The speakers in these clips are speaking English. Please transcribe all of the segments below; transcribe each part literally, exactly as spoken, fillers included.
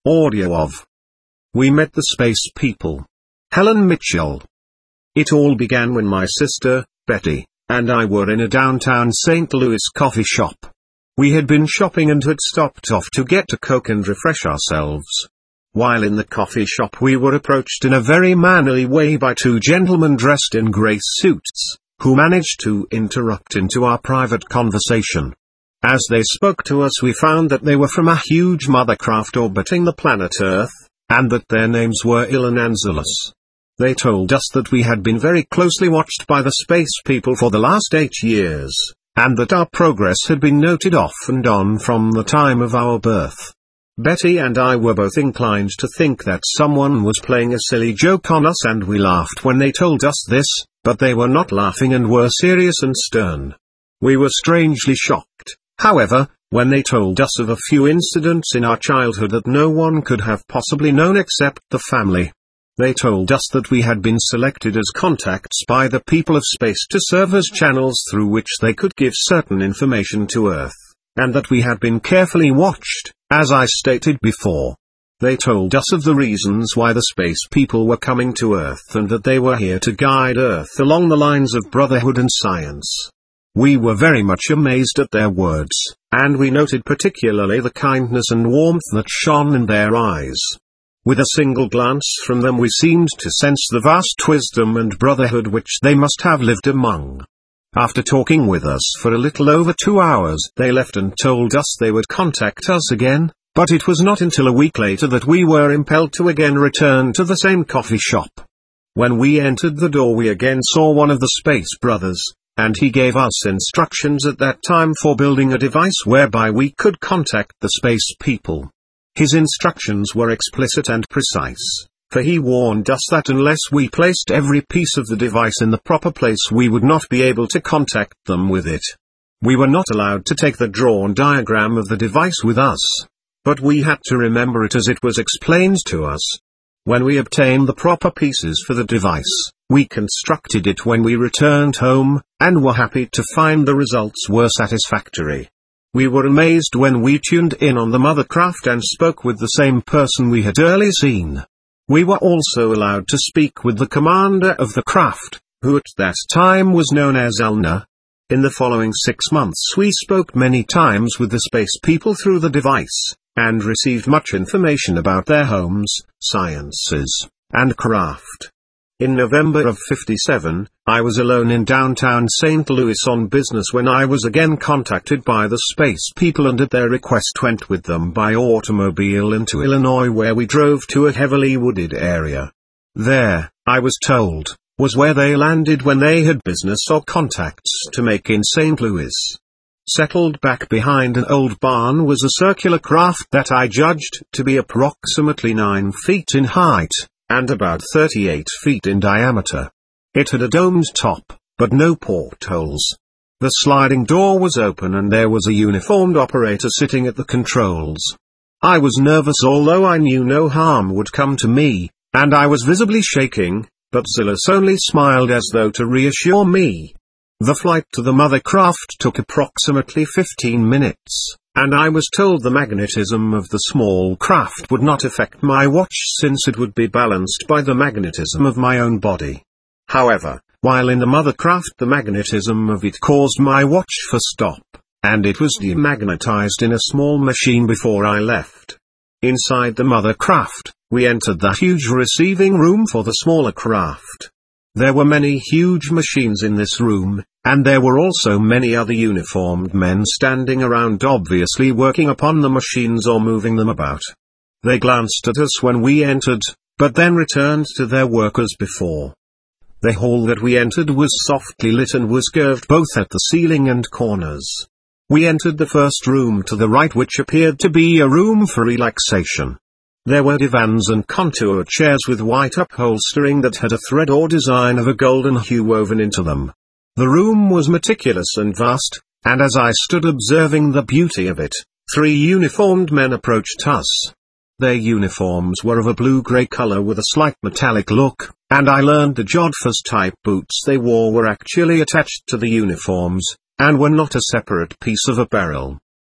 Audio of We Met the Space People. Helen Mitchell. It all began when my sister, Betty, and I were in a downtown Saint Louis coffee shop. We had been shopping and had stopped off to get a Coke and refresh ourselves. While in the coffee shop we were approached in a very mannerly way by two gentlemen dressed in grey suits, who managed to interrupt into our private conversation. As they spoke to us we found that they were from a huge mothercraft orbiting the planet Earth, and that their names were Il and Angelus. They told us that we had been very closely watched by the space people for the last eight years, and that our progress had been noted off and on from the time of our birth. Betty and I were both inclined to think that someone was playing a silly joke on us, and we laughed when they told us this, but they were not laughing and were serious and stern. We were strangely shocked, however, when they told us of a few incidents in our childhood that no one could have possibly known except the family. They told us that we had been selected as contacts by the people of space to serve as channels through which they could give certain information to Earth, and that we had been carefully watched, as I stated before. They told us of the reasons why the space people were coming to Earth and that they were here to guide Earth along the lines of brotherhood and science. We were very much amazed at their words, and we noted particularly the kindness and warmth that shone in their eyes. With a single glance from them we seemed to sense the vast wisdom and brotherhood which they must have lived among. After talking with us for a little over two hours they left and told us they would contact us again, but it was not until a week later that we were impelled to again return to the same coffee shop. When we entered the door we again saw one of the Space Brothers, and he gave us instructions at that time for building a device whereby we could contact the space people. His instructions were explicit and precise, for he warned us that unless we placed every piece of the device in the proper place we would not be able to contact them with it. We were not allowed to take the drawn diagram of the device with us, but we had to remember it as it was explained to us. When we obtained the proper pieces for the device, we constructed it when we returned home, and were happy to find the results were satisfactory. We were amazed when we tuned in on the mothercraft and spoke with the same person we had earlier seen. We were also allowed to speak with the commander of the craft, who at that time was known as Alna. In the following six months we spoke many times with the space people through the device, and received much information about their homes, sciences, and craft. In November of fifty-seven, I was alone in downtown Saint Louis on business when I was again contacted by the space people, and at their request went with them by automobile into Illinois, where we drove to a heavily wooded area. There, I was told, was where they landed when they had business or contacts to make in Saint Louis. Settled back behind an old barn was a circular craft that I judged to be approximately nine feet in height, and about thirty-eight feet in diameter. It had a domed top, but no portholes. The sliding door was open and there was a uniformed operator sitting at the controls. I was nervous, although I knew no harm would come to me, and I was visibly shaking, but Zillus only smiled as though to reassure me. The flight to the mothercraft took approximately fifteen minutes, and I was told the magnetism of the small craft would not affect my watch since it would be balanced by the magnetism of my own body. However, while in the mothercraft the magnetism of it caused my watch to stop, and it was demagnetized in a small machine before I left. Inside the mothercraft, we entered the huge receiving room for the smaller craft. There were many huge machines in this room, and there were also many other uniformed men standing around, obviously working upon the machines or moving them about. They glanced at us when we entered, but then returned to their work as before. The hall that we entered was softly lit and was curved both at the ceiling and corners. We entered the first room to the right, which appeared to be a room for relaxation. There were divans and contour chairs with white upholstering that had a thread or design of a golden hue woven into them. The room was meticulous and vast, and as I stood observing the beauty of it, three uniformed men approached us. Their uniforms were of a blue-grey color with a slight metallic look, and I learned the Jodhpurs-type boots they wore were actually attached to the uniforms, and were not a separate piece of apparel.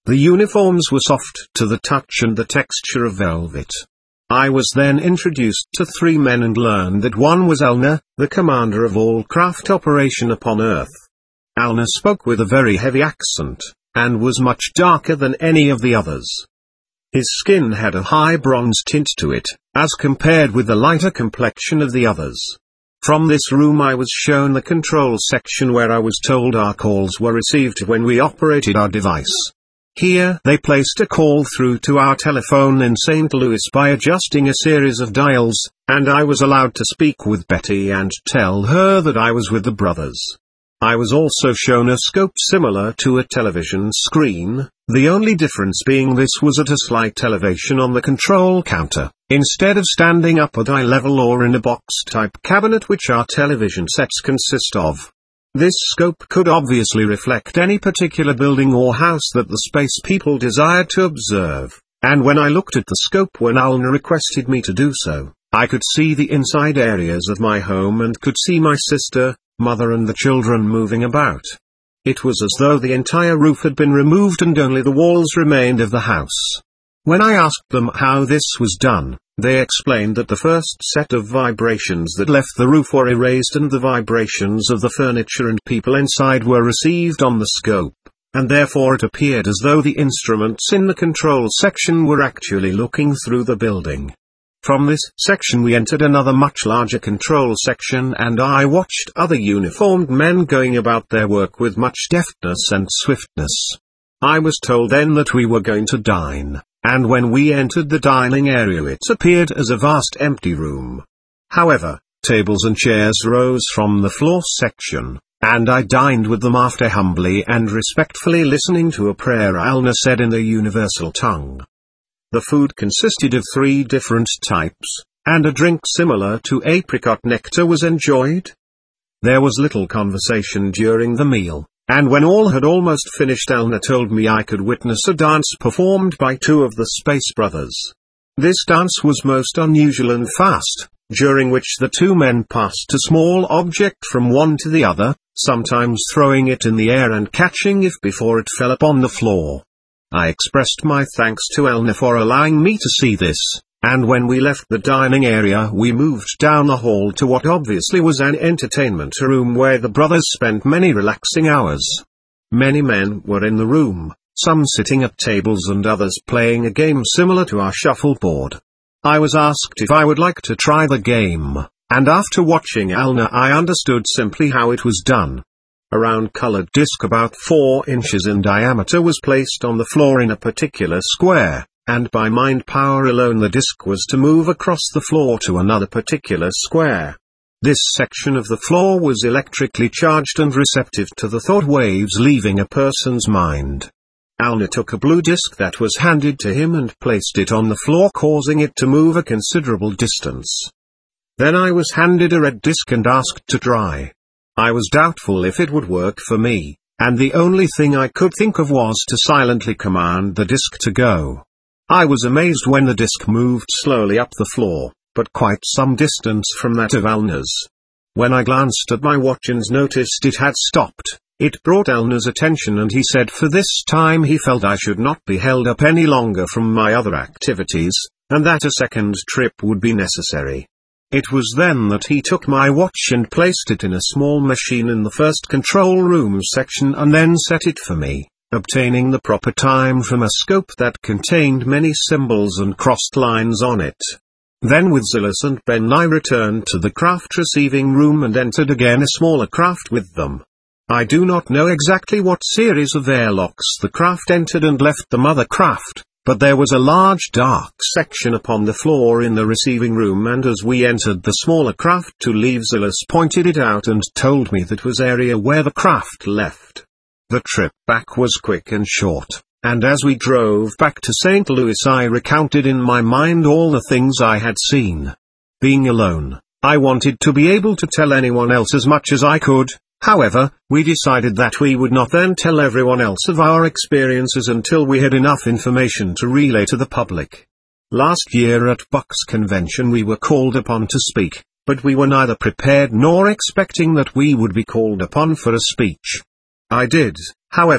The uniforms were soft to the touch and the texture of velvet. I was then introduced to three men and learned that one was Alna, the commander of all craft operation upon Earth. Alna spoke with a very heavy accent, and was much darker than any of the others. His skin had a high bronze tint to it, as compared with the lighter complexion of the others. From this room I was shown the control section where I was told our calls were received when we operated our device. Here they placed a call through to our telephone in Saint Louis by adjusting a series of dials, and I was allowed to speak with Betty and tell her that I was with the brothers. I was also shown a scope similar to a television screen, the only difference being this was at a slight elevation on the control counter, instead of standing up at eye level or in a box-type cabinet which our television sets consist of. This scope could obviously reflect any particular building or house that the space people desired to observe, and when I looked at the scope when Alna requested me to do so, I could see the inside areas of my home and could see my sister, mother and the children moving about. It was as though the entire roof had been removed and only the walls remained of the house. When I asked them how this was done, they explained that the first set of vibrations that left the roof were erased and the vibrations of the furniture and people inside were received on the scope, and therefore it appeared as though the instruments in the control section were actually looking through the building. From this section we entered another much larger control section and I watched other uniformed men going about their work with much deftness and swiftness. I was told then that we were going to dine, and when we entered the dining area it appeared as a vast empty room. However, tables and chairs rose from the floor section, and I dined with them after humbly and respectfully listening to a prayer Alna said in the universal tongue. The food consisted of three different types, and a drink similar to apricot nectar was enjoyed. There was little conversation during the meal, and when all had almost finished Alna told me I could witness a dance performed by two of the Space Brothers. This dance was most unusual and fast, during which the two men passed a small object from one to the other, sometimes throwing it in the air and catching it before it fell upon the floor. I expressed my thanks to Alna for allowing me to see this, and when we left the dining area we moved down the hall to what obviously was an entertainment room where the brothers spent many relaxing hours. Many men were in the room, some sitting at tables and others playing a game similar to our shuffleboard. I was asked if I would like to try the game, and after watching Alna I understood simply how it was done. A round-colored disc about four inches in diameter was placed on the floor in a particular square, and by mind power alone the disc was to move across the floor to another particular square. This section of the floor was electrically charged and receptive to the thought waves leaving a person's mind. Alna took a blue disc that was handed to him and placed it on the floor, causing it to move a considerable distance. Then I was handed a red disc and asked to try. I was doubtful if it would work for me, and the only thing I could think of was to silently command the disc to go. I was amazed when the disc moved slowly up the floor, but quite some distance from that of Alna's. When I glanced at my watch and noticed it had stopped, it brought Alna's attention and he said for this time he felt I should not be held up any longer from my other activities, and that a second trip would be necessary. It was then that he took my watch and placed it in a small machine in the first control room section and then set it for me, obtaining the proper time from a scope that contained many symbols and crossed lines on it. Then with Zillus and Ben I returned to the craft receiving room and entered again a smaller craft with them. I do not know exactly what series of airlocks the craft entered and left the mother craft, but there was a large dark section upon the floor in the receiving room, and as we entered the smaller craft to leave Zillus pointed it out and told me that was area where the craft left. The trip back was quick and short, and as we drove back to Saint Louis I recounted in my mind all the things I had seen. Being alone, I wanted to be able to tell anyone else as much as I could. However, we decided that we would not then tell everyone else of our experiences until we had enough information to relay to the public. Last year at Bucks Convention we were called upon to speak, but we were neither prepared nor expecting that we would be called upon for a speech. I did, however,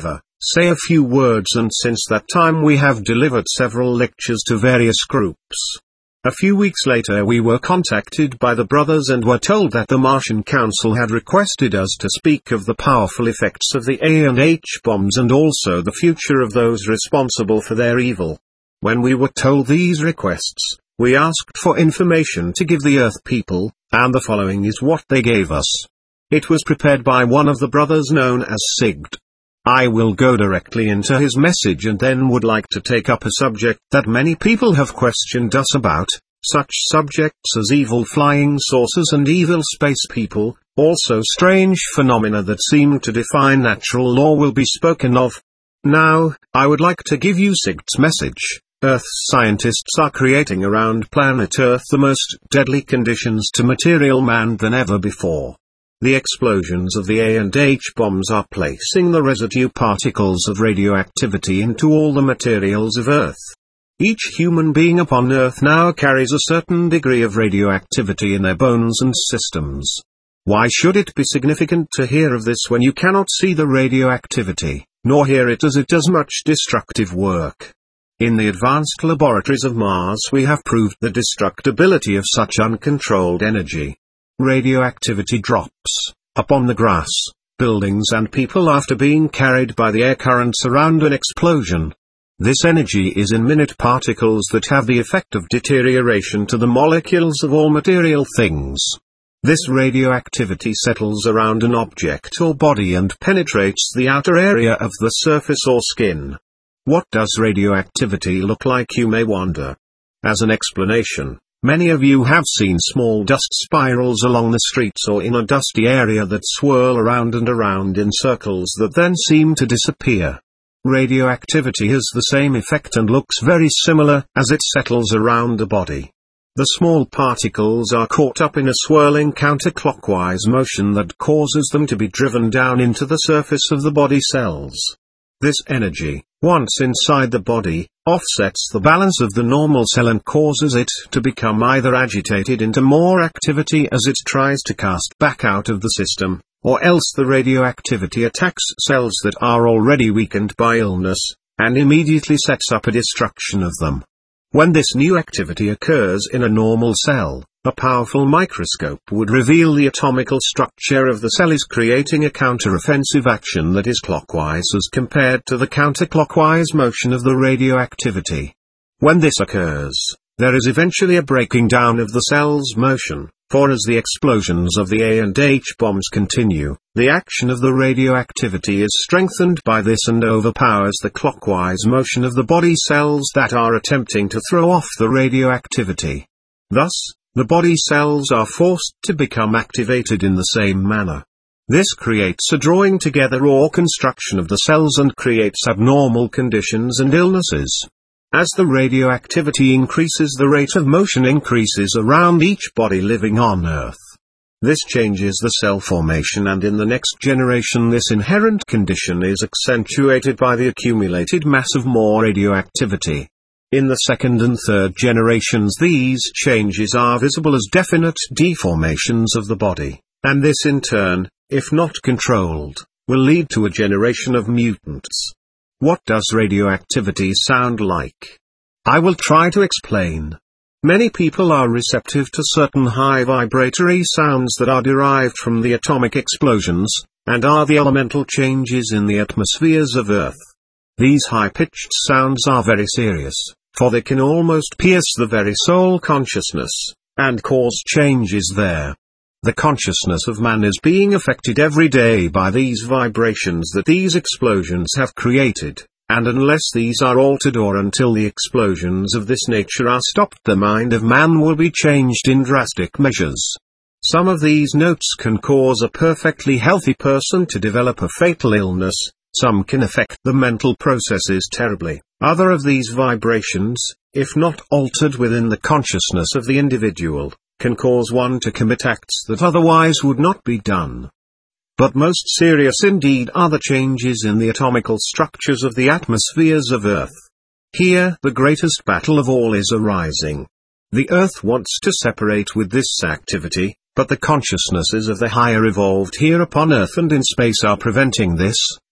say a few words, and since that time we have delivered several lectures to various groups. A few weeks later we were contacted by the brothers and were told that the Martian Council had requested us to speak of the powerful effects of the A and H bombs and also the future of those responsible for their evil. When we were told these requests, we asked for information to give the Earth people, and the following is what they gave us. It was prepared by one of the brothers known as Sigd. I will go directly into his message and then would like to take up a subject that many people have questioned us about, such subjects as evil flying saucers and evil space people, also strange phenomena that seem to defy natural law will be spoken of. Now, I would like to give you Sigd's message. Earth's scientists are creating around planet Earth the most deadly conditions to material man than ever before. The explosions of the A and H bombs are placing the residue particles of radioactivity into all the materials of Earth. Each human being upon Earth now carries a certain degree of radioactivity in their bones and systems. Why should it be significant to hear of this when you cannot see the radioactivity, nor hear it as it does much destructive work? In the advanced laboratories of Mars we have proved the destructibility of such uncontrolled energy. Radioactivity drops upon the grass, buildings and people after being carried by the air currents around an explosion. This energy is in minute particles that have the effect of deterioration to the molecules of all material things. This radioactivity settles around an object or body and penetrates the outer area of the surface or skin. What does radioactivity look like, you may wonder? As an explanation, many of you have seen small dust spirals along the streets or in a dusty area that swirl around and around in circles that then seem to disappear. Radioactivity has the same effect and looks very similar as it settles around a body. The small particles are caught up in a swirling counterclockwise motion that causes them to be driven down into the surface of the body cells. This energy, once inside the body, offsets the balance of the normal cell and causes it to become either agitated into more activity as it tries to cast back out of the system, or else the radioactivity attacks cells that are already weakened by illness, and immediately sets up a destruction of them. When this new activity occurs in a normal cell, a powerful microscope would reveal the atomical structure of the cell is creating a counter-offensive action that is clockwise as compared to the counterclockwise motion of the radioactivity. When this occurs, there is eventually a breaking down of the cell's motion, for as the explosions of the A and H bombs continue, the action of the radioactivity is strengthened by this and overpowers the clockwise motion of the body cells that are attempting to throw off the radioactivity. Thus, the body cells are forced to become activated in the same manner. This creates a drawing together or construction of the cells and creates abnormal conditions and illnesses. As the radioactivity increases, the rate of motion increases around each body living on Earth. This changes the cell formation, and in the next generation this inherent condition is accentuated by the accumulated mass of more radioactivity. In the second and third generations these changes are visible as definite deformations of the body, and this in turn, if not controlled, will lead to a generation of mutants. What does radioactivity sound like? I will try to explain. Many people are receptive to certain high vibratory sounds that are derived from the atomic explosions, and are the elemental changes in the atmospheres of Earth. These high-pitched sounds are very serious, for they can almost pierce the very soul consciousness, and cause changes there. The consciousness of man is being affected every day by these vibrations that these explosions have created, and unless these are altered or until the explosions of this nature are stopped, the mind of man will be changed in drastic measures. Some of these notes can cause a perfectly healthy person to develop a fatal illness, some can affect the mental processes terribly. Other of these vibrations, if not altered within the consciousness of the individual, can cause one to commit acts that otherwise would not be done. But most serious indeed are the changes in the atomical structures of the atmospheres of Earth. Here the greatest battle of all is arising. The Earth wants to separate with this activity, but the consciousnesses of the higher evolved here upon Earth and in space are preventing this,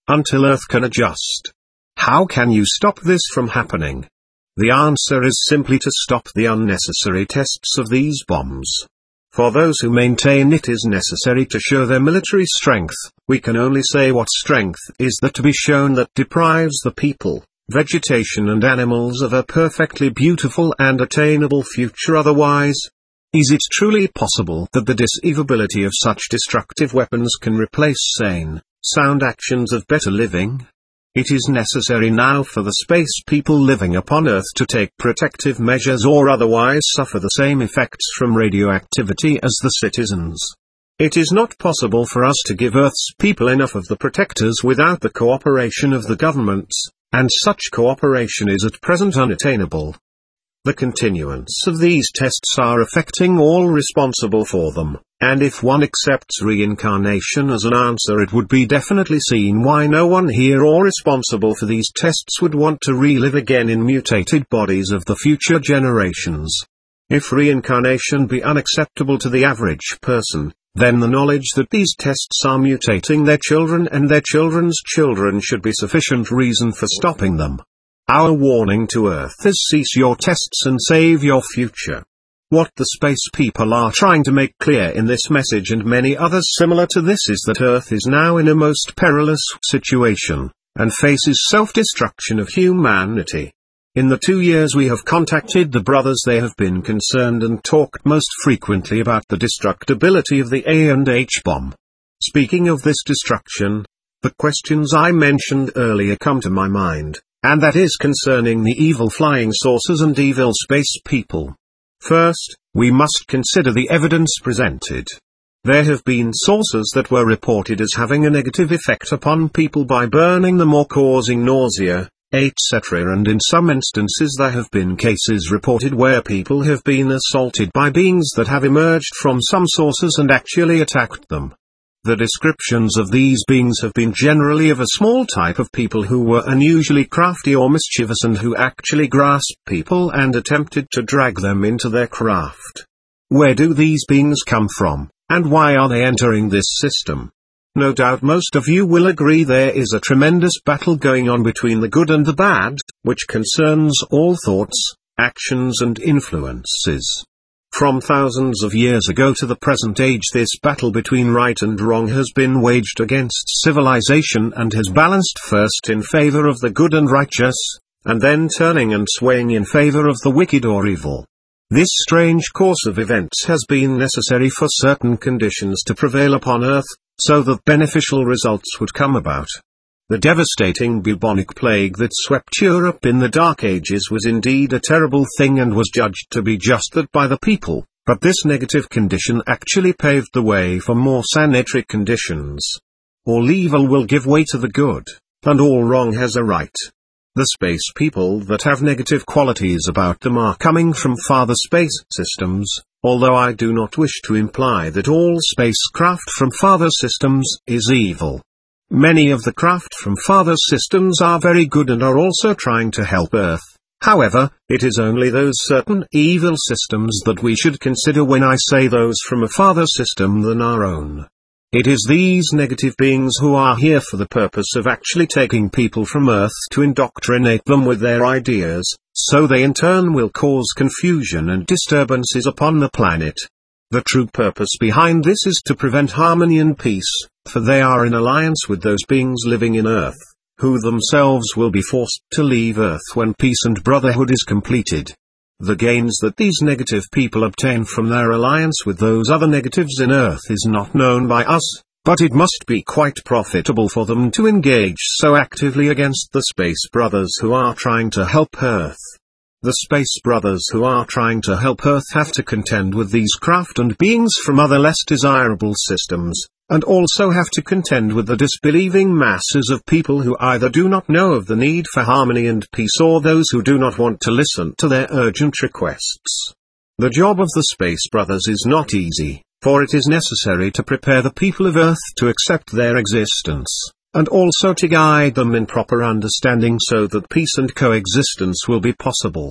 until Earth can adjust. How can you stop this from happening? The answer is simply to stop the unnecessary tests of these bombs. For those who maintain it is necessary to show their military strength, we can only say what strength is that to be shown that deprives the people, vegetation and animals of a perfectly beautiful and attainable future otherwise? Is it truly possible that the disablability of such destructive weapons can replace sane, sound actions of better living? It is necessary now for the space people living upon Earth to take protective measures or otherwise suffer the same effects from radioactivity as the citizens. It is not possible for us to give Earth's people enough of the protectors without the cooperation of the governments, and such cooperation is at present unattainable. The continuance of these tests are affecting all responsible for them, and if one accepts reincarnation as an answer, it would be definitely seen why no one here or responsible for these tests would want to relive again in mutated bodies of the future generations. If reincarnation be unacceptable to the average person, then the knowledge that these tests are mutating their children and their children's children should be sufficient reason for stopping them. Our warning to Earth is cease your tests and save your future. What the space people are trying to make clear in this message and many others similar to this is that Earth is now in a most perilous situation, and faces self-destruction of humanity. In the two years we have contacted the brothers, they have been concerned and talked most frequently about the destructibility of the A and H bomb. Speaking of this destruction, the questions I mentioned earlier come to my mind, and that is concerning the evil flying saucers and evil space people. First, we must consider the evidence presented. There have been saucers that were reported as having a negative effect upon people by burning them or causing nausea, et cetera, and in some instances there have been cases reported where people have been assaulted by beings that have emerged from some saucers and actually attacked them. The descriptions of these beings have been generally of a small type of people who were unusually crafty or mischievous and who actually grasped people and attempted to drag them into their craft. Where do these beings come from, and why are they entering this system? No doubt most of you will agree there is a tremendous battle going on between the good and the bad, which concerns all thoughts, actions and influences. From thousands of years ago to the present age, this battle between right and wrong has been waged against civilization and has balanced first in favor of the good and righteous, and then turning and swaying in favor of the wicked or evil. This strange course of events has been necessary for certain conditions to prevail upon Earth, so that beneficial results would come about. The devastating bubonic plague that swept Europe in the Dark Ages was indeed a terrible thing and was judged to be just that by the people, but this negative condition actually paved the way for more sanitary conditions. All evil will give way to the good, and all wrong has a right. The space people that have negative qualities about them are coming from farther space systems, although I do not wish to imply that all spacecraft from farther systems is evil. Many of the craft from farther systems are very good and are also trying to help Earth. However, it is only those certain evil systems that we should consider when I say those from a farther system than our own. It is these negative beings who are here for the purpose of actually taking people from Earth to indoctrinate them with their ideas, so they in turn will cause confusion and disturbances upon the planet. The true purpose behind this is to prevent harmony and peace, for they are in alliance with those beings living in Earth, who themselves will be forced to leave Earth when peace and brotherhood is completed. The gains that these negative people obtain from their alliance with those other negatives in Earth is not known by us, but it must be quite profitable for them to engage so actively against the Space Brothers who are trying to help Earth. The Space Brothers who are trying to help Earth have to contend with these craft and beings from other less desirable systems, and also have to contend with the disbelieving masses of people who either do not know of the need for harmony and peace or those who do not want to listen to their urgent requests. The job of the Space Brothers is not easy, for it is necessary to prepare the people of Earth to accept their existence, and also to guide them in proper understanding so that peace and coexistence will be possible.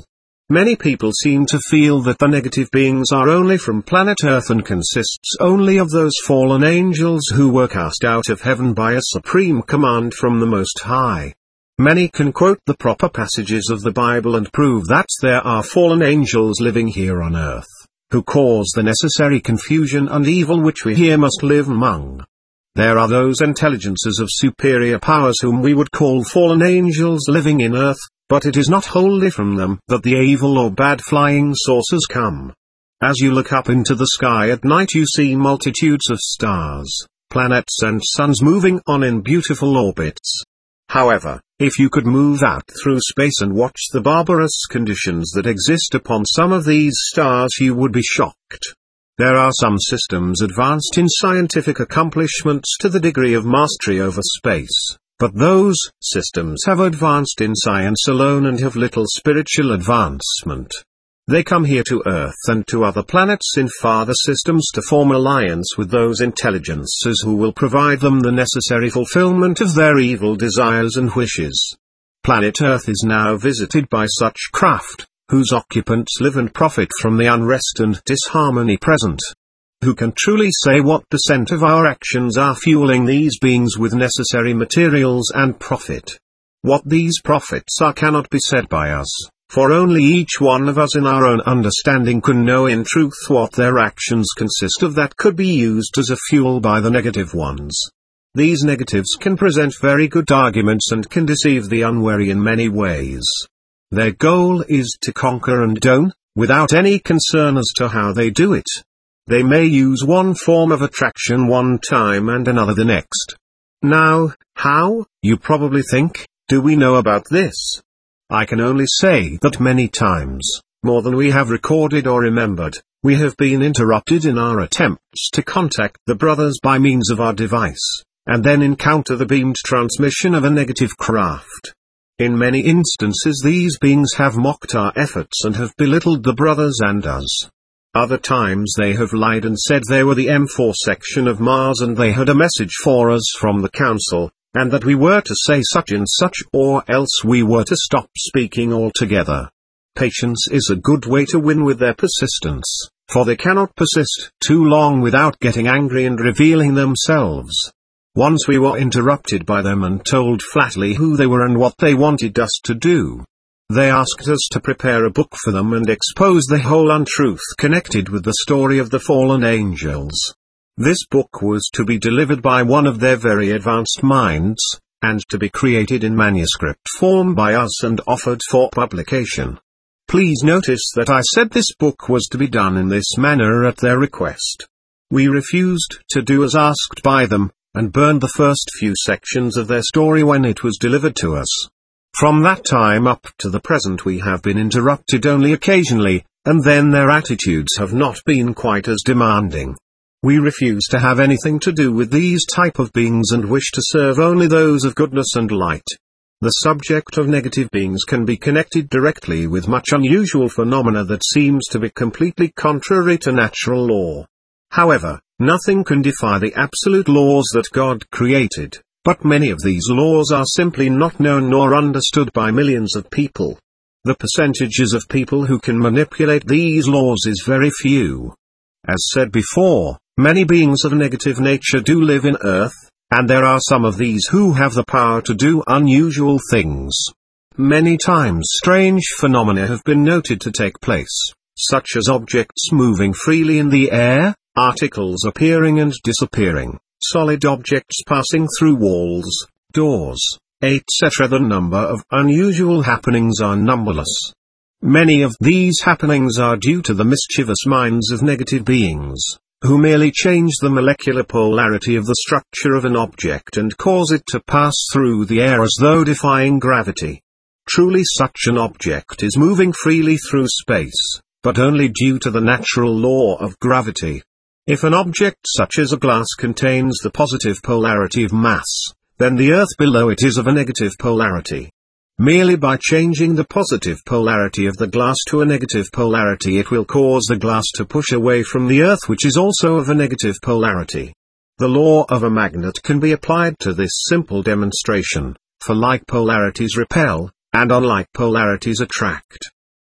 Many people seem to feel that the negative beings are only from planet Earth and consists only of those fallen angels who were cast out of heaven by a supreme command from the Most High. Many can quote the proper passages of the Bible and prove that there are fallen angels living here on earth, who cause the necessary confusion and evil which we here must live among. There are those intelligences of superior powers whom we would call fallen angels living in earth, but it is not wholly from them that the evil or bad flying saucers come. As you look up into the sky at night you see multitudes of stars, planets and suns moving on in beautiful orbits. However, if you could move out through space and watch the barbarous conditions that exist upon some of these stars you would be shocked. There are some systems advanced in scientific accomplishments to the degree of mastery over space, but those systems have advanced in science alone and have little spiritual advancement. They come here to Earth and to other planets in farther systems to form alliance with those intelligences who will provide them the necessary fulfillment of their evil desires and wishes. Planet Earth is now visited by such craft, whose occupants live and profit from the unrest and disharmony present. Who can truly say what percent of our actions are fueling these beings with necessary materials and profit? What these profits are cannot be said by us, for only each one of us in our own understanding can know in truth what their actions consist of that could be used as a fuel by the negative ones. These negatives can present very good arguments and can deceive the unwary in many ways. Their goal is to conquer and own, without any concern as to how they do it. They may use one form of attraction one time and another the next. Now, how, you probably think, do we know about this? I can only say that many times, more than we have recorded or remembered, we have been interrupted in our attempts to contact the brothers by means of our device, and then encounter the beamed transmission of a negative craft. In many instances these beings have mocked our efforts and have belittled the brothers and us. Other times they have lied and said they were the M four section of Mars and they had a message for us from the Council, and that we were to say such and such or else we were to stop speaking altogether. Patience is a good way to win with their persistence, for they cannot persist too long without getting angry and revealing themselves. Once we were interrupted by them and told flatly who they were and what they wanted us to do. They asked us to prepare a book for them and expose the whole untruth connected with the story of the fallen angels. This book was to be delivered by one of their very advanced minds, and to be created in manuscript form by us and offered for publication. Please notice that I said this book was to be done in this manner at their request. We refused to do as asked by them, and burned the first few sections of their story when it was delivered to us. From that time up to the present we have been interrupted only occasionally, and then their attitudes have not been quite as demanding. We refuse to have anything to do with these type of beings and wish to serve only those of goodness and light. The subject of negative beings can be connected directly with much unusual phenomena that seems to be completely contrary to natural law. However, nothing can defy the absolute laws that God created, but many of these laws are simply not known nor understood by millions of people. The percentages of people who can manipulate these laws is very few. As said before, many beings of negative nature do live in Earth, and there are some of these who have the power to do unusual things. Many times strange phenomena have been noted to take place, such as objects moving freely in the air, articles appearing and disappearing, solid objects passing through walls, doors, et cetera. The number of unusual happenings are numberless. Many of these happenings are due to the mischievous minds of negative beings, who merely change the molecular polarity of the structure of an object and cause it to pass through the air as though defying gravity. Truly such an object is moving freely through space, but only due to the natural law of gravity. If an object such as a glass contains the positive polarity of mass, then the earth below it is of a negative polarity. Merely by changing the positive polarity of the glass to a negative polarity it will cause the glass to push away from the earth, which is also of a negative polarity. The law of a magnet can be applied to this simple demonstration, for like polarities repel, and unlike polarities attract.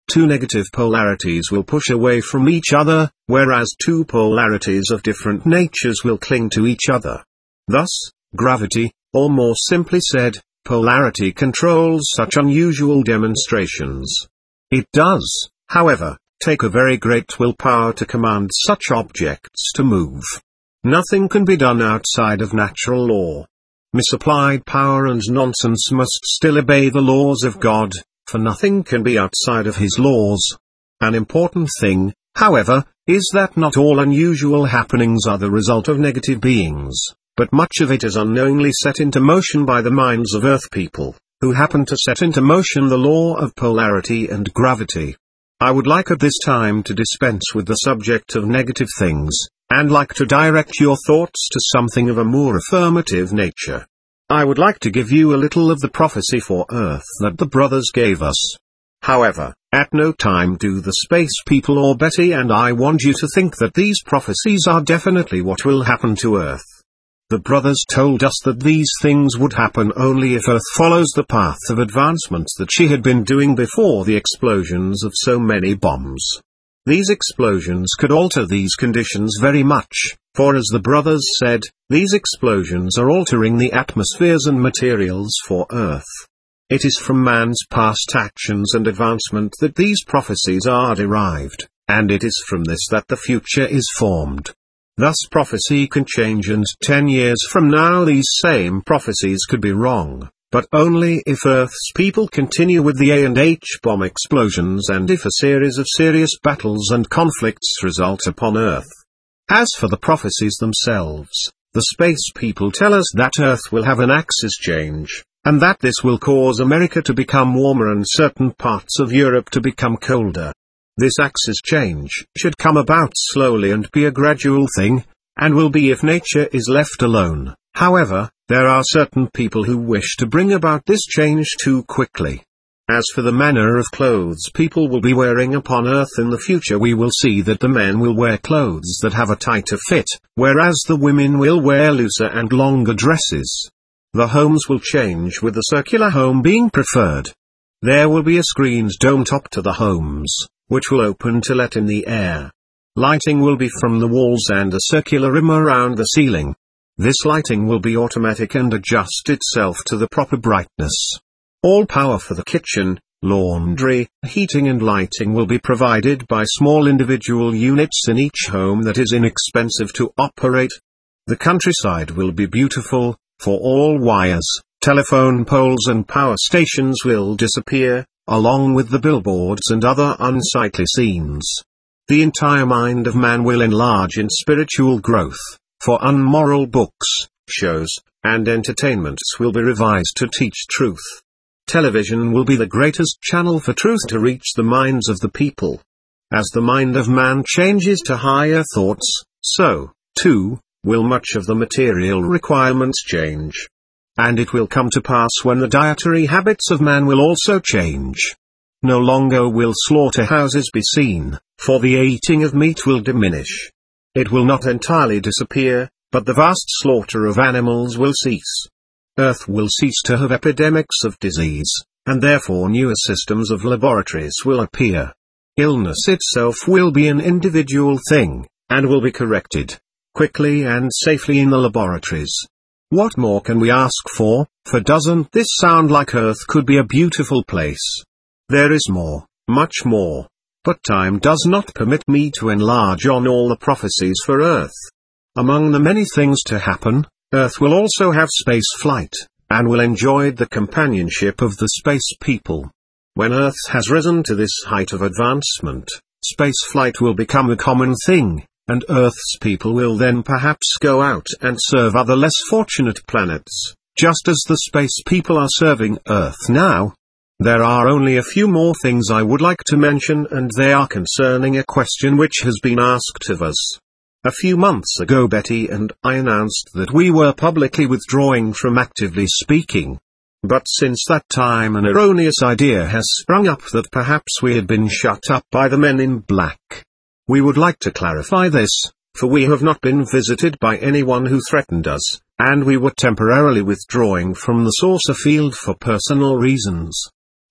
Two negative polarities will push away from each other, whereas two polarities of different natures will cling to each other. Thus, gravity, or more simply said, polarity controls such unusual demonstrations. It does, however, take a very great willpower to command such objects to move. Nothing can be done outside of natural law. Misapplied power and nonsense must still obey the laws of God, for nothing can be outside of His laws. An important thing, however, is that not all unusual happenings are the result of negative beings, but much of it is unknowingly set into motion by the minds of Earth people, who happen to set into motion the law of polarity and gravity. I would like at this time to dispense with the subject of negative things, and like to direct your thoughts to something of a more affirmative nature. I would like to give you a little of the prophecy for Earth that the brothers gave us. However, at no time do the space people or Betty and I want you to think that these prophecies are definitely what will happen to Earth. The brothers told us that these things would happen only if Earth follows the path of advancement that she had been doing before the explosions of so many bombs. These explosions could alter these conditions very much, for as the brothers said, these explosions are altering the atmospheres and materials for Earth. It is from man's past actions and advancement that these prophecies are derived, and it is from this that the future is formed. Thus prophecy can change, and ten years from now these same prophecies could be wrong, but only if Earth's people continue with the A and H bomb explosions and if a series of serious battles and conflicts result upon Earth. As for the prophecies themselves, the space people tell us that Earth will have an axis change, and that this will cause America to become warmer and certain parts of Europe to become colder. This axis change should come about slowly and be a gradual thing, and will be if nature is left alone. However, there are certain people who wish to bring about this change too quickly. As for the manner of clothes people will be wearing upon Earth in the future, we will see that the men will wear clothes that have a tighter fit, whereas the women will wear looser and longer dresses. The homes will change, with the circular home being preferred. There will be a screened dome top to the homes, which will open to let in the air. Lighting will be from the walls and a circular rim around the ceiling. This lighting will be automatic and adjust itself to the proper brightness. All power for the kitchen, laundry, heating and lighting will be provided by small individual units in each home that is inexpensive to operate. The countryside will be beautiful, for all wires, telephone poles and power stations will disappear, along with the billboards and other unsightly scenes. The entire mind of man will enlarge in spiritual growth, for unmoral books, shows, and entertainments will be revised to teach truth. Television will be the greatest channel for truth to reach the minds of the people. As the mind of man changes to higher thoughts, so, too, will much of the material requirements change. And it will come to pass when the dietary habits of man will also change. No longer will slaughterhouses be seen, for the eating of meat will diminish. It will not entirely disappear, but the vast slaughter of animals will cease. Earth will cease to have epidemics of disease, and therefore newer systems of laboratories will appear. Illness itself will be an individual thing, and will be corrected, quickly and safely in the laboratories. What more can we ask for, for doesn't this sound like Earth could be a beautiful place? There is more, much more, but time does not permit me to enlarge on all the prophecies for Earth. Among the many things to happen, Earth will also have space flight, and will enjoy the companionship of the space people. When Earth has risen to this height of advancement, space flight will become a common thing, and Earth's people will then perhaps go out and serve other less fortunate planets, just as the space people are serving Earth now. There are only a few more things I would like to mention, and they are concerning a question which has been asked of us. A few months ago Betty and I announced that we were publicly withdrawing from Actively Speaking. But since that time an erroneous idea has sprung up that perhaps we had been shut up by the men in black. We would like to clarify this, for we have not been visited by anyone who threatened us, and we were temporarily withdrawing from the saucer field for personal reasons.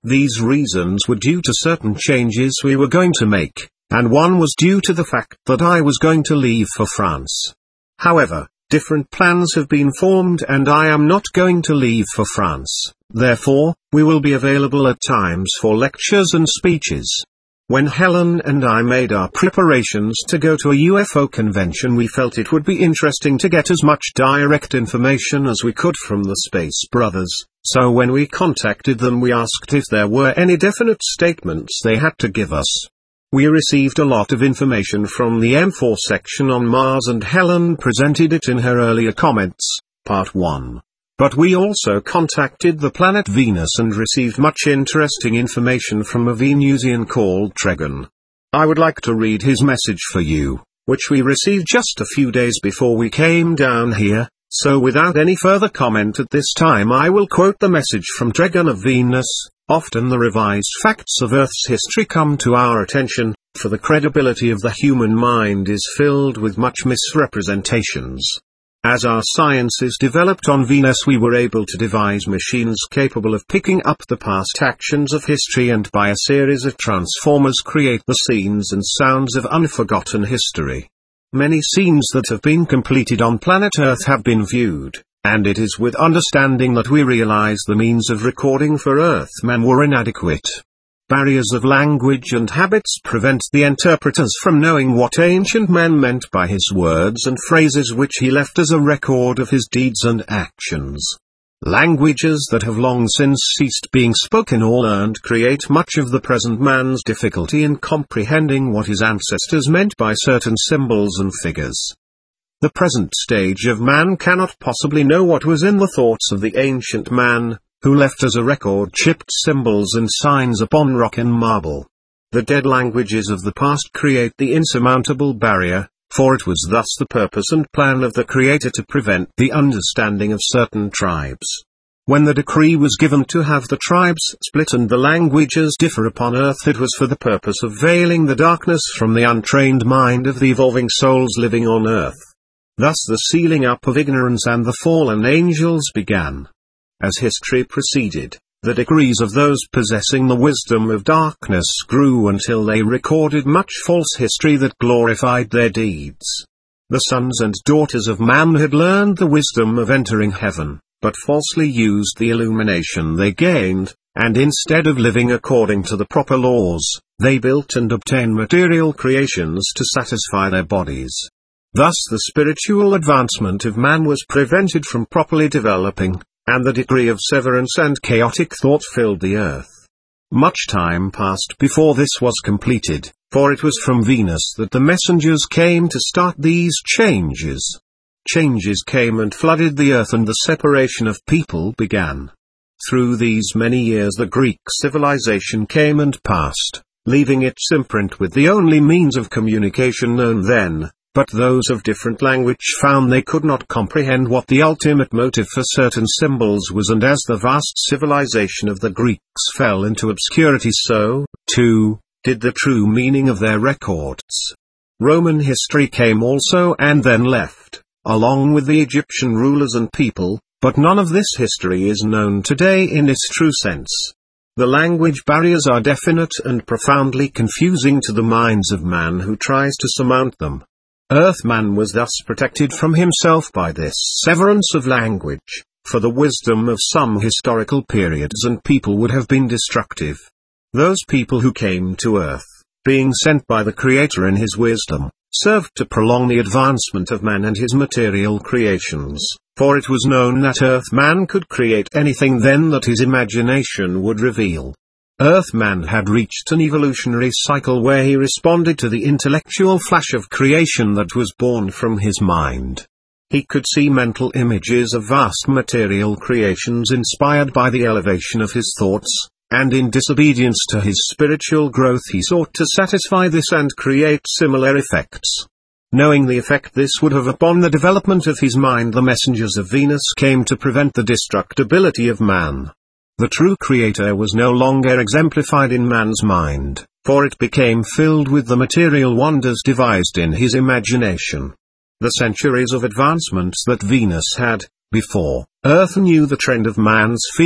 These reasons were due to certain changes we were going to make, and one was due to the fact that I was going to leave for France. However, different plans have been formed and I am not going to leave for France, therefore, we will be available at times for lectures and speeches. When Helen and I made our preparations to go to a U F O convention, we felt it would be interesting to get as much direct information as we could from the Space Brothers, so when we contacted them we asked if there were any definite statements they had to give us. We received a lot of information from the M four section on Mars and Helen presented it in her earlier comments, part one. But we also contacted the planet Venus and received much interesting information from a Venusian called Tregon. I would like to read his message for you, which we received just a few days before we came down here, so without any further comment at this time I will quote the message from Tregon of Venus. Often the revised facts of Earth's history come to our attention, for the credibility of the human mind is filled with much misrepresentations. As our sciences developed on Venus we were able to devise machines capable of picking up the past actions of history and by a series of transformers create the scenes and sounds of unforgotten history. Many scenes that have been completed on planet Earth have been viewed, and it is with understanding that we realize the means of recording for Earthmen were inadequate. Barriers of language and habits prevent the interpreters from knowing what ancient man meant by his words and phrases which he left as a record of his deeds and actions. Languages that have long since ceased being spoken or learned create much of the present man's difficulty in comprehending what his ancestors meant by certain symbols and figures. The present stage of man cannot possibly know what was in the thoughts of the ancient man, who left as a record chipped symbols and signs upon rock and marble. The dead languages of the past create the insurmountable barrier, for it was thus the purpose and plan of the Creator to prevent the understanding of certain tribes. When the decree was given to have the tribes split and the languages differ upon Earth, it was for the purpose of veiling the darkness from the untrained mind of the evolving souls living on Earth. Thus the sealing up of ignorance and the fallen angels began. As history proceeded, the degrees of those possessing the wisdom of darkness grew until they recorded much false history that glorified their deeds. The sons and daughters of man had learned the wisdom of entering heaven, but falsely used the illumination they gained, and instead of living according to the proper laws, they built and obtained material creations to satisfy their bodies. Thus the spiritual advancement of man was prevented from properly developing, and the degree of severance and chaotic thought filled the earth. Much time passed before this was completed, for it was from Venus that the messengers came to start these changes. Changes came and flooded the earth and the separation of people began. Through these many years the Greek civilization came and passed, leaving its imprint with the only means of communication known then. But those of different language found they could not comprehend what the ultimate motive for certain symbols was, and as the vast civilization of the Greeks fell into obscurity, so, too, did the true meaning of their records. Roman history came also and then left, along with the Egyptian rulers and people, but none of this history is known today in its true sense. The language barriers are definite and profoundly confusing to the minds of man who tries to surmount them. Earthman was thus protected from himself by this severance of language, for the wisdom of some historical periods and people would have been destructive. Those people who came to Earth, being sent by the Creator in His wisdom, served to prolong the advancement of man and his material creations, for it was known that Earthman could create anything then that his imagination would reveal. Earthman had reached an evolutionary cycle where he responded to the intellectual flash of creation that was born from his mind. He could see mental images of vast material creations inspired by the elevation of his thoughts, and in disobedience to his spiritual growth he sought to satisfy this and create similar effects. Knowing the effect this would have upon the development of his mind, the messengers of Venus came to prevent the destructibility of man. The true Creator was no longer exemplified in man's mind, for it became filled with the material wonders devised in his imagination. The centuries of advancements that Venus had, before Earth knew the trend of man's feet,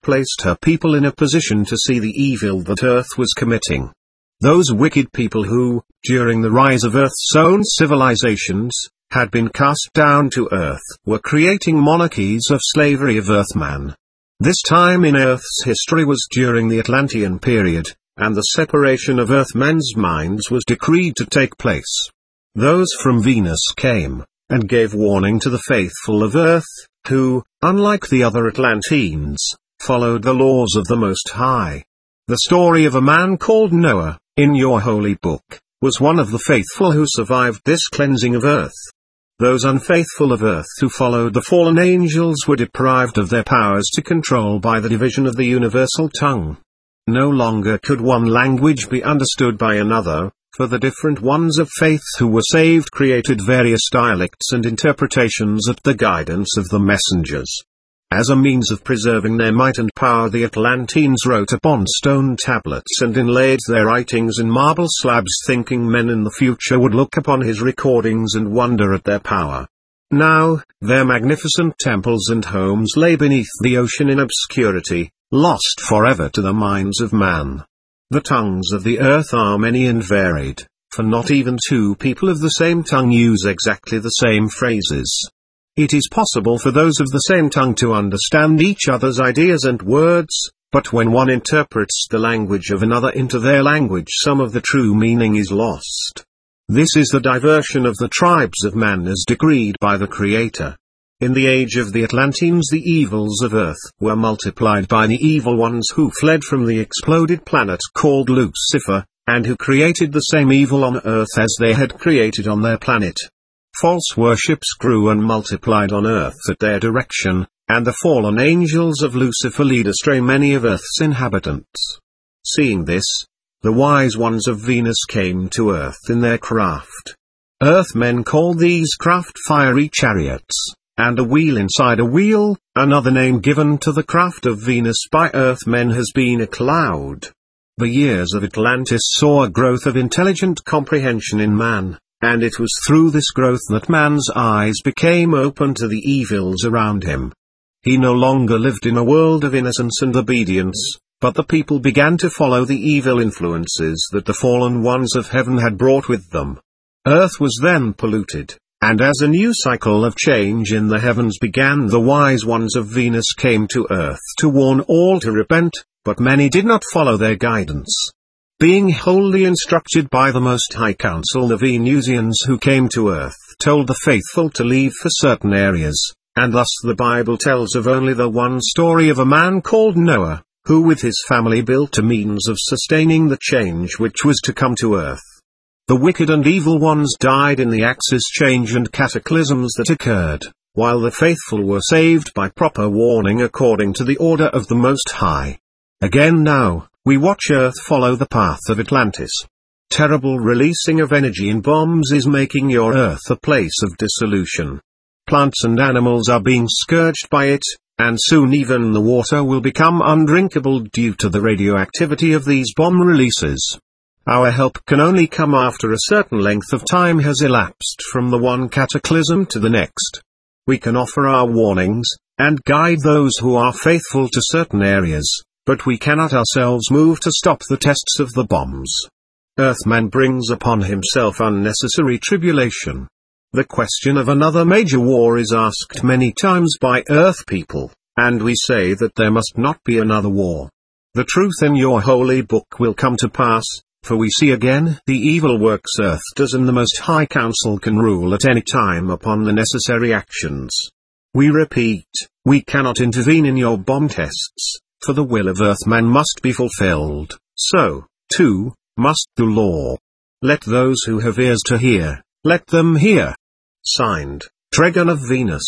placed her people in a position to see the evil that Earth was committing. Those wicked people who, during the rise of Earth's own civilizations, had been cast down to Earth, were creating monarchies of slavery of Earthman. This time in Earth's history was during the Atlantean period, and the separation of Earthmen's minds was decreed to take place. Those from Venus came, and gave warning to the faithful of Earth, who, unlike the other Atlanteans, followed the laws of the Most High. The story of a man called Noah, in your holy book, was one of the faithful who survived this cleansing of Earth. Those unfaithful of Earth who followed the fallen angels were deprived of their powers to control by the division of the universal tongue. No longer could one language be understood by another, for the different ones of faith who were saved created various dialects and interpretations at the guidance of the messengers. As a means of preserving their might and power, the Atlanteans wrote upon stone tablets and inlaid their writings in marble slabs, thinking men in the future would look upon his recordings and wonder at their power. Now, their magnificent temples and homes lay beneath the ocean in obscurity, lost forever to the minds of man. The tongues of the earth are many and varied, for not even two people of the same tongue use exactly the same phrases. It is possible for those of the same tongue to understand each other's ideas and words, but when one interprets the language of another into their language, some of the true meaning is lost. This is the diversion of the tribes of man as decreed by the Creator. In the age of the Atlanteans, the evils of Earth were multiplied by the evil ones who fled from the exploded planet called Lucifer, and who created the same evil on Earth as they had created on their planet. False worships grew and multiplied on Earth at their direction, and the fallen angels of Lucifer lead astray many of Earth's inhabitants. Seeing this, the wise ones of Venus came to Earth in their craft. Earthmen called these craft fiery chariots, and a wheel inside a wheel. Another name given to the craft of Venus by Earthmen has been a cloud. The years of Atlantis saw a growth of intelligent comprehension in man. And it was through this growth that man's eyes became open to the evils around him. He no longer lived in a world of innocence and obedience, but the people began to follow the evil influences that the fallen ones of heaven had brought with them. Earth was then polluted, and as a new cycle of change in the heavens began, the wise ones of Venus came to Earth to warn all to repent, but many did not follow their guidance. Being wholly instructed by the Most High Council, the Venusians who came to Earth told the faithful to leave for certain areas, and thus the Bible tells of only the one story of a man called Noah, who with his family built a means of sustaining the change which was to come to Earth. The wicked and evil ones died in the axis change and cataclysms that occurred, while the faithful were saved by proper warning according to the order of the Most High. Again now, we watch Earth follow the path of Atlantis. Terrible releasing of energy in bombs is making your Earth a place of dissolution. Plants and animals are being scourged by it, and soon even the water will become undrinkable due to the radioactivity of these bomb releases. Our help can only come after a certain length of time has elapsed from the one cataclysm to the next. We can offer our warnings, and guide those who are faithful to certain areas, but we cannot ourselves move to stop the tests of the bombs. Earthman brings upon himself unnecessary tribulation. The question of another major war is asked many times by Earth people, and we say that there must not be another war. The truth in your holy book will come to pass, for we see again the evil works Earth does, and the Most High Council can rule at any time upon the necessary actions. We repeat, we cannot intervene in your bomb tests, for the will of Earthman must be fulfilled, so, too, must the law. Let those who have ears to hear, let them hear. Signed, Dragon of Venus.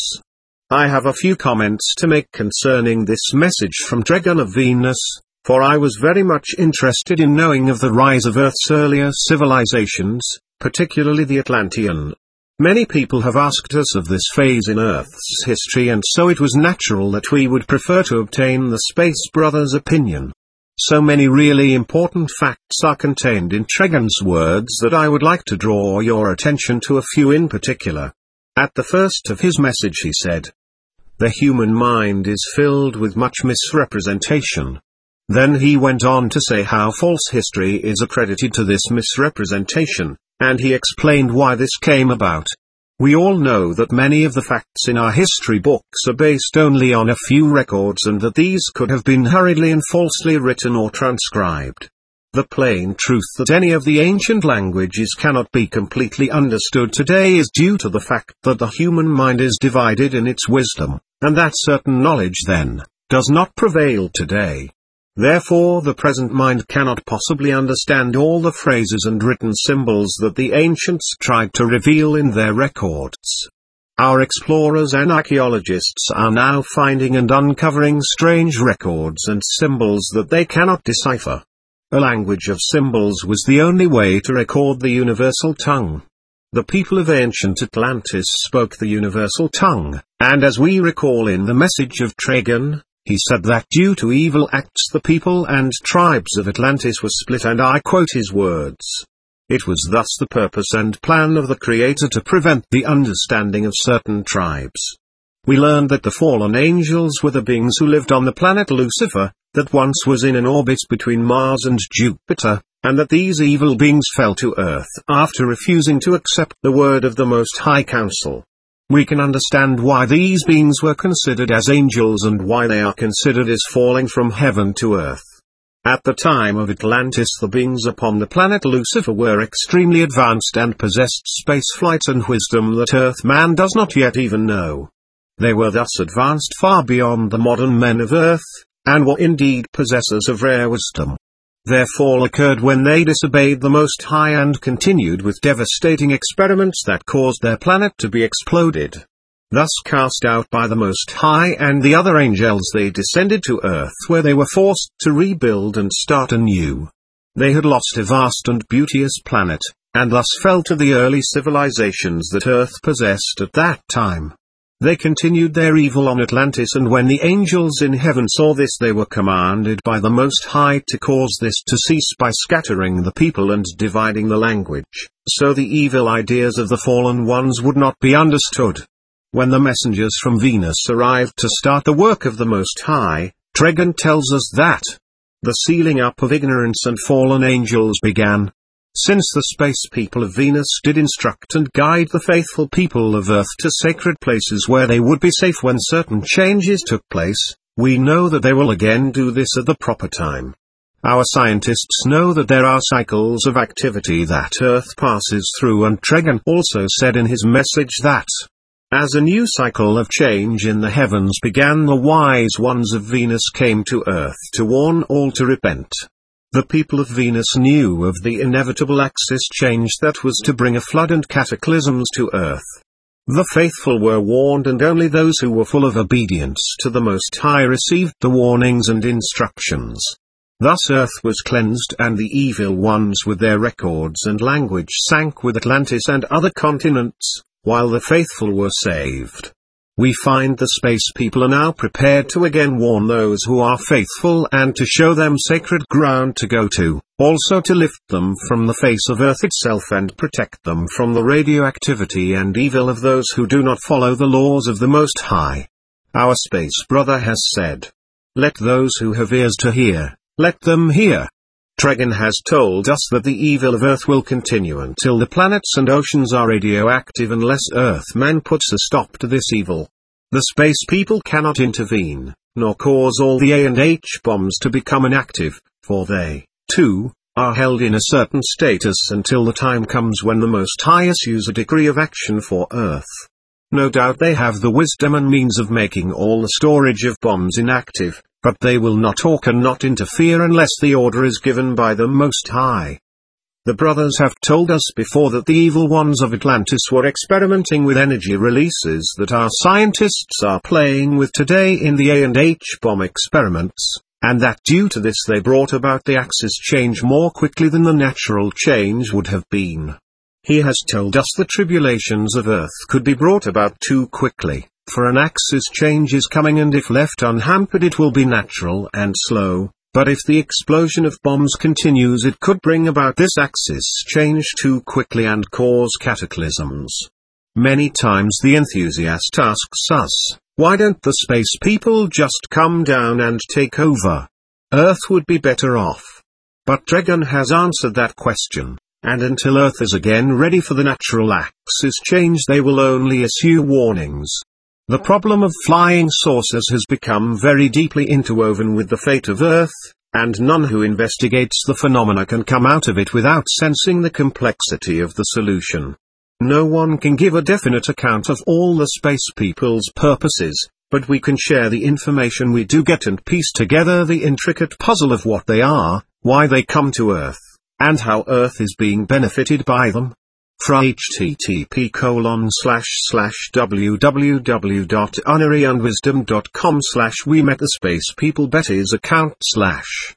I have a few comments to make concerning this message from Dragon of Venus, for I was very much interested in knowing of the rise of Earth's earlier civilizations, particularly the Atlantean. Many people have asked us of this phase in Earth's history, and so it was natural that we would prefer to obtain the Space Brothers' opinion. So many really important facts are contained in Tregon's words that I would like to draw your attention to a few in particular. At the first of his message he said, The human mind is filled with much misrepresentation. Then he went on to say how false history is accredited to this misrepresentation, and he explained why this came about. We all know that many of the facts in our history books are based only on a few records and that these could have been hurriedly and falsely written or transcribed. The plain truth that any of the ancient languages cannot be completely understood today is due to the fact that the human mind is divided in its wisdom, and that certain knowledge then does not prevail today. Therefore the present mind cannot possibly understand all the phrases and written symbols that the ancients tried to reveal in their records. Our explorers and archaeologists are now finding and uncovering strange records and symbols that they cannot decipher. A language of symbols was the only way to record the universal tongue. The people of ancient Atlantis spoke the universal tongue, and as we recall in the message of Trajan, he said that due to evil acts the people and tribes of Atlantis were split, and I quote his words. It was thus the purpose and plan of the Creator to prevent the understanding of certain tribes. We learned that the fallen angels were the beings who lived on the planet Lucifer, that once was in an orbit between Mars and Jupiter, and that these evil beings fell to earth after refusing to accept the word of the Most High Council. We can understand why these beings were considered as angels and why they are considered as falling from heaven to earth. At the time of Atlantis, the beings upon the planet Lucifer were extremely advanced and possessed spaceflight and wisdom that Earth-man does not yet even know. They were thus advanced far beyond the modern men of Earth, and were indeed possessors of rare wisdom. Their fall occurred when they disobeyed the Most High and continued with devastating experiments that caused their planet to be exploded. Thus cast out by the Most High and the other angels, they descended to earth, where they were forced to rebuild and start anew. They had lost a vast and beauteous planet, and thus fell to the early civilizations that earth possessed at that time. They continued their evil on Atlantis, and when the angels in heaven saw this, they were commanded by the Most High to cause this to cease by scattering the people and dividing the language, so the evil ideas of the fallen ones would not be understood. When the messengers from Venus arrived to start the work of the Most High, Trajan tells us that the sealing up of ignorance and fallen angels began. Since the space people of Venus did instruct and guide the faithful people of Earth to sacred places where they would be safe when certain changes took place, we know that they will again do this at the proper time. Our scientists know that there are cycles of activity that Earth passes through, and Trajan also said in his message that as a new cycle of change in the heavens began, the wise ones of Venus came to Earth to warn all to repent. The people of Venus knew of the inevitable axis change that was to bring a flood and cataclysms to Earth. The faithful were warned, and only those who were full of obedience to the Most High received the warnings and instructions. Thus Earth was cleansed, and the evil ones with their records and language sank with Atlantis and other continents, while the faithful were saved. We find the space people are now prepared to again warn those who are faithful and to show them sacred ground to go to, also to lift them from the face of Earth itself and protect them from the radioactivity and evil of those who do not follow the laws of the Most High. Our space brother has said, "Let those who have ears to hear, let them hear." Trajan has told us that the evil of Earth will continue until the planets and oceans are radioactive unless Earth-man puts a stop to this evil. The space people cannot intervene, nor cause all the A and H bombs to become inactive, for they, too, are held in a certain status until the time comes when the Most High issues a decree of action for Earth. No doubt they have the wisdom and means of making all the storage of bombs inactive, but they will not or cannot interfere unless the order is given by the Most High. The brothers have told us before that the evil ones of Atlantis were experimenting with energy releases that our scientists are playing with today in the A and H bomb experiments, and that due to this they brought about the axis change more quickly than the natural change would have been. He has told us the tribulations of Earth could be brought about too quickly, for an axis change is coming, and if left unhampered it will be natural and slow, but if the explosion of bombs continues it could bring about this axis change too quickly and cause cataclysms. Many times the enthusiast asks us, Why don't the space people just come down and take over? Earth would be better off. But Dragon has answered that question, and until Earth is again ready for the natural axis change they will only issue warnings. The problem of flying saucers has become very deeply interwoven with the fate of Earth, and none who investigates the phenomena can come out of it without sensing the complexity of the solution. No one can give a definite account of all the space people's purposes, but we can share the information we do get and piece together the intricate puzzle of what they are, why they come to Earth, and how Earth is being benefited by them. Fra http colon slash slash www dot unery and wisdom dot com slash we met the space people Betty's account slash